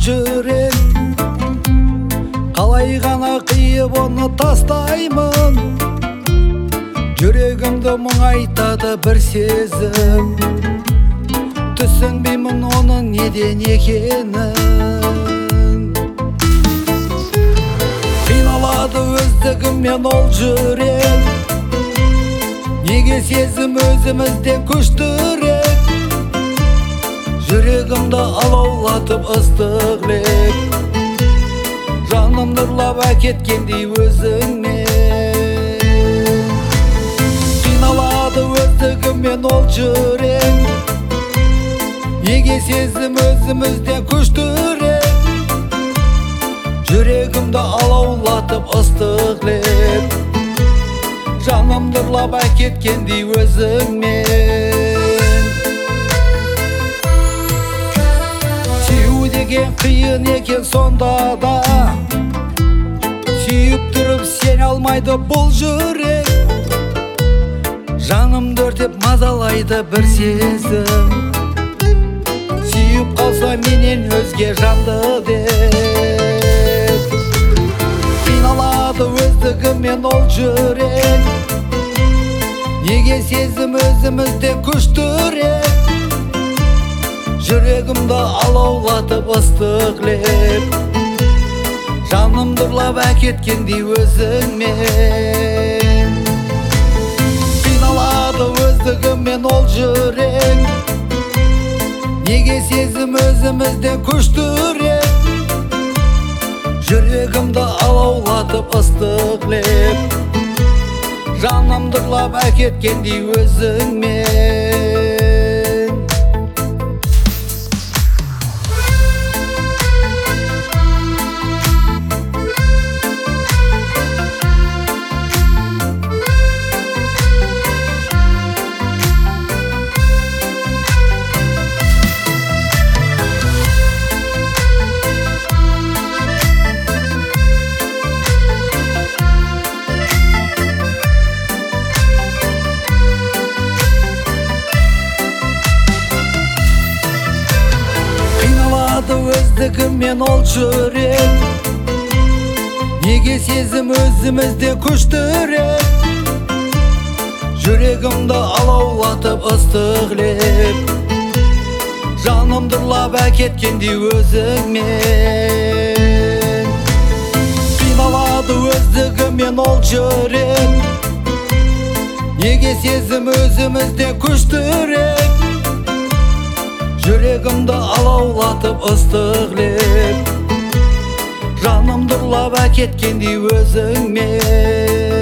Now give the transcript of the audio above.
жүрек, қалай ғана қиып оны тастаймын. Жүрегімді мұңайтады бір сезім, түсінбеймін оның неден екенін. Қиналады өздігіммен ол жүрек, неге сезім өзімізден күштірек. Жүрегімді алаулатып ыстық леп, жаным нұрлап әкеткендей өзіңмен. Қиналады өздігіммен ол жүрек, неге сезім өзімізден күштірек. Жүрегімді алаулатып ыстық леп, жаным нұрлап әкеткендей өзіңмен. Сүю деген қиын екен сонда да, сүйіп тұрып сен алмайды бұл жүрек. Жанымды өртеп мазалайды бір сезім, сүйіп қалса менен өзге жанды деп. Қиналады өздігіммен ол жүрек, неге сезім өзімізден күштірек. Жүрегімді алаулатып ыстық леп, жанымды ұрлап әкеткендей өзіңмен. Қиналады өздігіммен ол жүрек, неге сезім өзімізден күштірек. Жүрегімді алаулатып ыстық леп, жанымды ұрлап әкеткендей өзіңмен. Өздігіммен ол жүрек, неге сезім өзімізден күштірек. Жүрегімді алаулатып ыстық леп, жанымды ұрлап әкеткендей өзіңмен. Қиналады өздігіммен ол жүрек, неге сезім өзімізден күштірек. Жүрегімді алаулатып ыстық леп, жанымды ұрлап әкеткендей өзіңмен.